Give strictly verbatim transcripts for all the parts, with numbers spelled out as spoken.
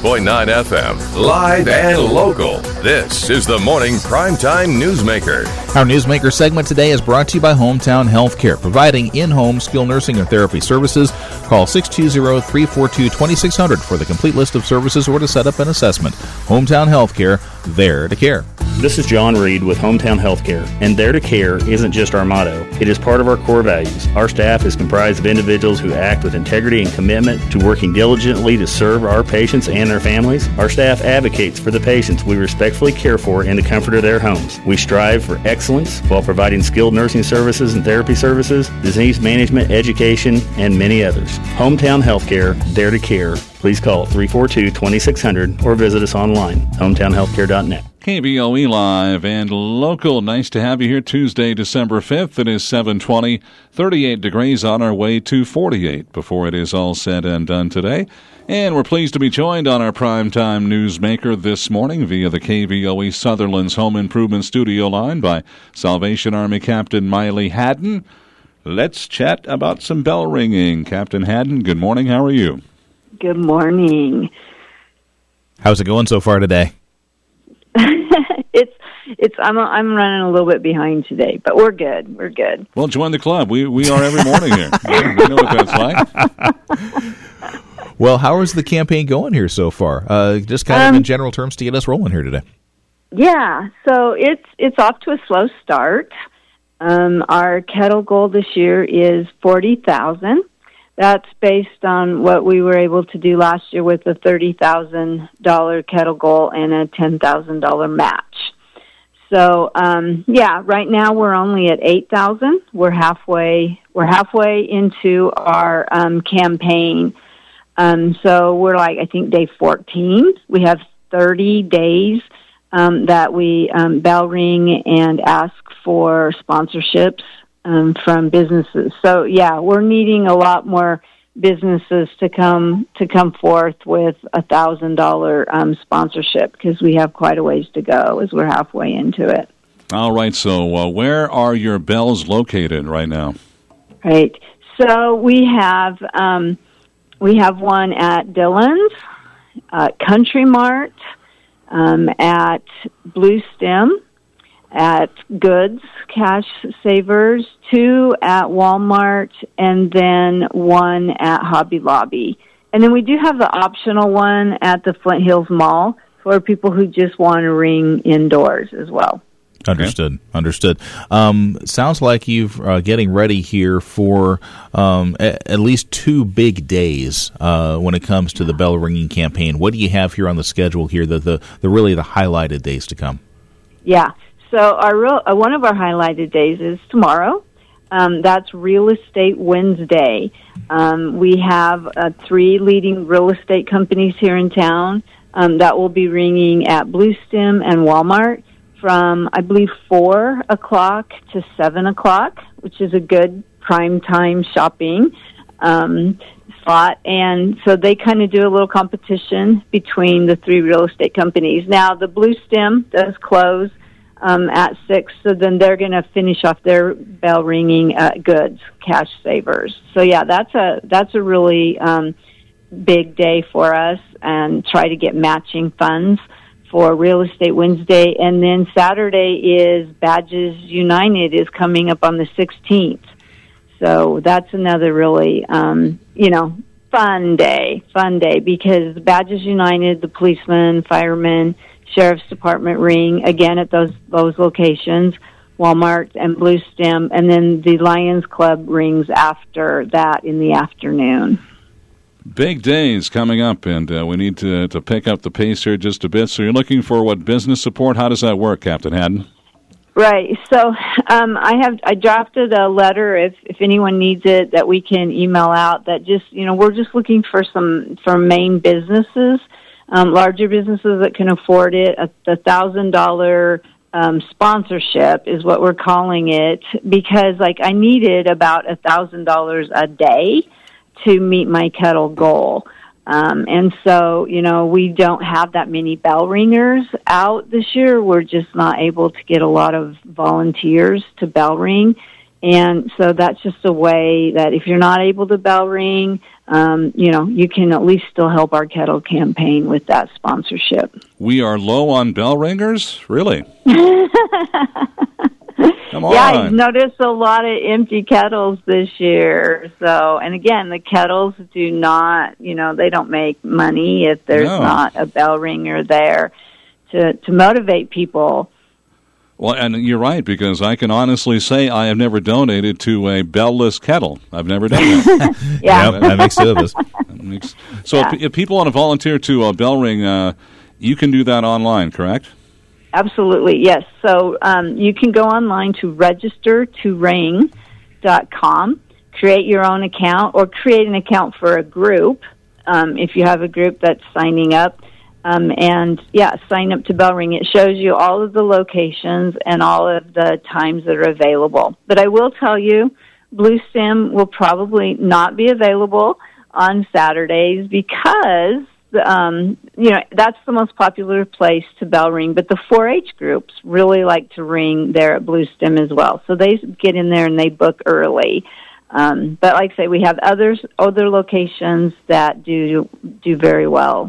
point nine F M, live and local. This is the Morning Primetime Newsmaker. Our Newsmaker segment today is brought to you by Hometown Healthcare, providing in-home skilled nursing and therapy services. Call six two zero, three four two, two six zero zero for the complete list of services or to set up an assessment. Hometown Healthcare, there to care. This is John Reed with Hometown Healthcare, and there to care isn't just our motto. It is part of our core values. Our staff is comprised of individuals who act with integrity and commitment to working diligently to serve our patients and their families. Our staff advocates for the patients we respectfully care for in the comfort of their homes. We strive for excellence while providing skilled nursing services and therapy services, disease management, education, and many others. Hometown Healthcare, there to care. Please call three four two, two six zero zero or visit us online, hometown healthcare dot net. K B O E Live and Local. Nice to have you here Tuesday, December fifth. It is seven twenty, thirty-eight degrees on our way to forty-eight before it is all said and done today. And we're pleased to be joined on our Primetime Newsmaker this morning via the K B O E Sutherland's Home Improvement Studio line by Salvation Army Captain Miley Haddon. Let's chat about some bell ringing. Captain Haddon, good morning. How are you? Good morning. How's it going so far today? it's it's I'm I'm running a little bit behind today, but we're good. We're good. Well, join the club. We we are every morning here. We know what that's like. Well, how is the campaign going here so far? Uh, just kind of um, in general terms to get us rolling here today. Yeah, so it's it's off to a slow start. Um, our kettle goal this year is forty thousand. That's based on what we were able to do last year with a thirty thousand dollars kettle goal and a ten thousand dollars match. So, um, yeah, right now we're only at eight thousand. We're halfway. We're halfway into our um, campaign. Um, so we're like, I think, day fourteen. We have thirty days um, that we um, bell ring and ask for sponsorships um, from businesses. So, yeah, we're needing a lot more businesses to come to come forth with a thousand dollar um, sponsorship because we have quite a ways to go as we're halfway into it. All right. So, uh, where are your bells located right now? Right. So we have um, we have one at Dillon's, uh, Country Mart, um, at Blue Stem, at Goods Cash Savers, two at Walmart, and then one at Hobby Lobby. And then we do have the optional one at the Flint Hills Mall for people who just want to ring indoors as well. Understood. Understood. Um, sounds like you're uh, getting ready here for um, a- at least two big days uh, when it comes to the bell ringing campaign. What do you have here on the schedule here? The the, the really the highlighted days to come. Yeah. So our real, uh, one of our highlighted days is tomorrow. Um, that's Real Estate Wednesday. Um, we have uh, three leading real estate companies here in town um, that will be ringing at Blue Stem and Walmart from, I believe, four o'clock to seven o'clock, which is a good prime time shopping um, slot. And so they kind of do a little competition between the three real estate companies. Now, the Blue Stem does close Um, at six, so then they're going to finish off their bell ringing at Goods Cash Savers. So yeah, that's a that's a really um, big day for us, and try to get matching funds for Real Estate Wednesday. And then Saturday is Badges United is coming up on the sixteenth. So that's another really um, you know fun day, fun day because Badges United, the policemen, firemen, Sheriff's Department ring, again at those those locations, Walmart and Blue Stem, and then the Lions Club rings after that in the afternoon. Big days coming up, and uh, we need to to pick up the pace here just a bit. So you're looking for, what, business support? How does that work, Captain Haddon? Right. So um, I have I drafted a letter if if anyone needs it that we can email out. That just you know we're just looking for some for main businesses. Um, larger businesses that can afford it. A, a thousand dollar um, sponsorship is what we're calling it because, like, I needed about a thousand dollars a day to meet my kettle goal, um, and so you know we don't have that many bell ringers out this year. We're just not able to get a lot of volunteers to bell ring. And so that's just a way that if you're not able to bell ring, um, you know, you can at least still help our kettle campaign with that sponsorship. We are low on bell ringers? Really? Come on. Yeah, I've noticed a lot of empty kettles this year. So, and again, the kettles do not, you know, they don't make money if there's No. not a bell ringer there to, to motivate people. Well, and you're right, because I can honestly say I have never donated to a bell-less kettle. I've never done that. Yeah. Yep, that makes two of us. That makes- so Yeah. if, if people want to volunteer to a bell ring, uh, you can do that online, correct? Absolutely, yes. So um, you can go online to register to ring dot com, create your own account, or create an account for a group um, if you have a group that's signing up. Um, and, yeah, sign up to Bell Ring. It shows you all of the locations and all of the times that are available. But I will tell you, Blue Stem will probably not be available on Saturdays because, um, you know, that's the most popular place to bell ring. But the four H groups really like to ring there at Blue Stem as well. So they get in there and they book early. Um, but like I say, we have others, other locations that do do very well.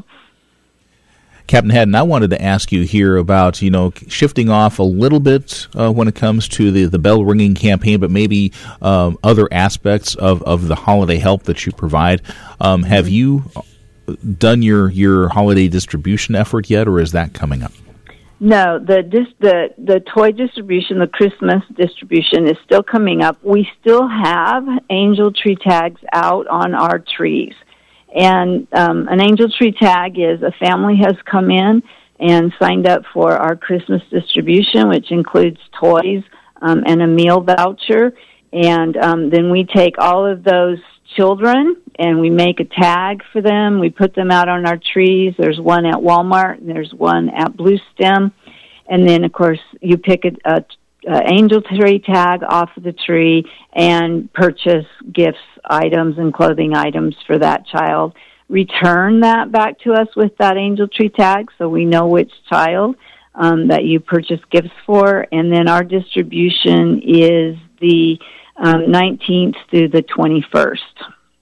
Captain Haddon, I wanted to ask you here about, you know, shifting off a little bit uh, when it comes to the, the bell ringing campaign, but maybe um, other aspects of, of the holiday help that you provide. Um, have you done your, your holiday distribution effort yet, or is that coming up? No, the dis, the the toy distribution, the Christmas distribution is still coming up. We still have angel tree tags out on our trees. And um, an angel tree tag is a family has come in and signed up for our Christmas distribution, which includes toys um, and a meal voucher. And um, then we take all of those children and we make a tag for them. We put them out on our trees. There's one at Walmart and there's one at Blue Stem. And then, of course, you pick a, a Uh, angel tree tag off of the tree and purchase gifts, items, and clothing items for that child. Return that back to us with that angel tree tag so we know which child um, that you purchased gifts for. And then our distribution is the um, nineteenth through the twenty-first.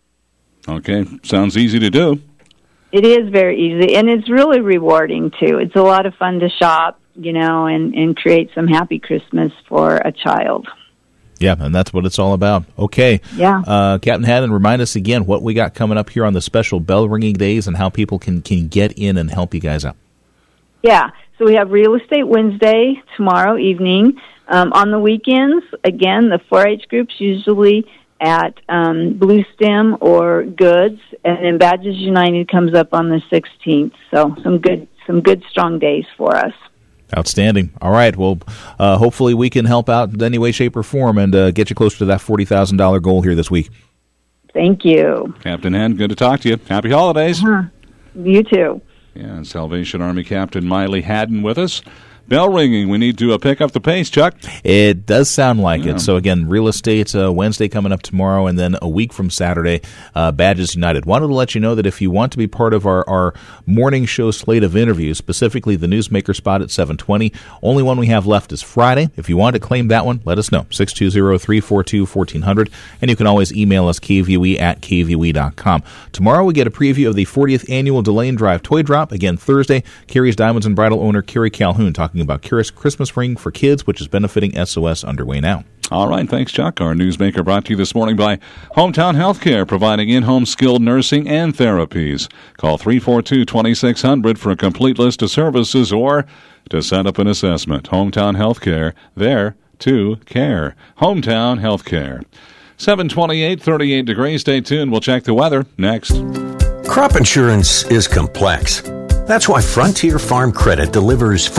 Okay, sounds easy to do. It is very easy, and it's really rewarding, too. It's a lot of fun to shop, you know, and, and create some happy Christmas for a child. Yeah, and that's what it's all about. Okay. Yeah. Uh, Captain Haddon, remind us again what we got coming up here on the special bell ringing days and how people can, can get in and help you guys out. Yeah, so we have Real Estate Wednesday tomorrow evening. Um, on the weekends, again, the four H groups usually at um, Blue Stem or Goods, and then Badges United comes up on the sixteenth. So some good, some good strong days for us. Outstanding. All right. Well, uh, hopefully we can help out in any way, shape, or form and uh, get you closer to that forty thousand dollars goal here this week. Thank you. Captain Haddon, good to talk to you. Happy holidays. Uh-huh. You too. Yeah, and Salvation Army Captain Miley Haddon with us. Bell ringing. We need to uh, pick up the pace, Chuck. It does sound like Yeah. it. So, again, Real Estate uh, Wednesday coming up tomorrow, and then a week from Saturday, uh, Badges United. Wanted to let you know that if you want to be part of our, our morning show slate of interviews, specifically the Newsmaker spot at seven twenty, only one we have left is Friday. If you want to claim that one, let us know, six two zero, three four two, one four zero zero, and you can always email us, k v u e at k v u e dot com. Tomorrow we get a preview of the fortieth Annual Delane Drive Toy Drop. Again, Thursday, Carrie's Diamonds and Bridal owner Carrie Calhoun talking about Curious Christmas Ring for Kids, which is benefiting S O S, underway now. All right, thanks, Chuck. Our Newsmaker brought to you this morning by Hometown Healthcare, providing in-home skilled nursing and therapies. Call three four two, two six zero zero for a complete list of services or to set up an assessment. Hometown Healthcare, there to care. Hometown Healthcare. seven twenty-eight, thirty-eight degrees. Stay tuned. We'll check the weather next. Crop insurance is complex. That's why Frontier Farm Credit delivers